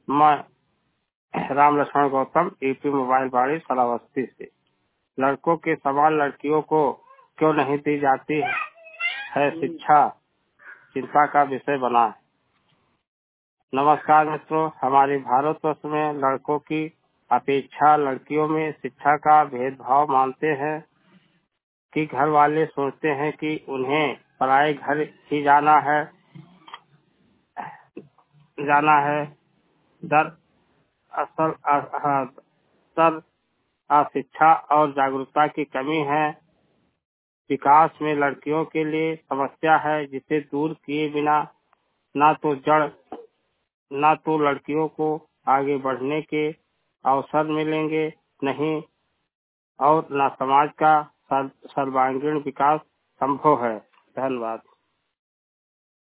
मैं Ram Lakshman Gautam, UP mobile बाड़ी सलावस्ती से। लड़कों के समान लड़कियों को क्यों नहीं दी जाती है शिक्षा, चिंता का विषय बना है। नमस्कार मित्रों, हमारे भारतवर्ष में लड़कों की अपेक्षा लड़कियों में शिक्षा का भेदभाव मानते हैं कि घर वाले सोचते हैं कि उन्हें पराए घर ही जाना है। दरअसल शिक्षा और जागरूकता की कमी है। विकास में लड़कियों के लिए समस्या है, जिसे दूर किए बिना ना तो लड़कियों को आगे बढ़ने के अवसर मिलेंगे, नहीं और न समाज का सर्वांगीण विकास संभव है। धन्यवाद।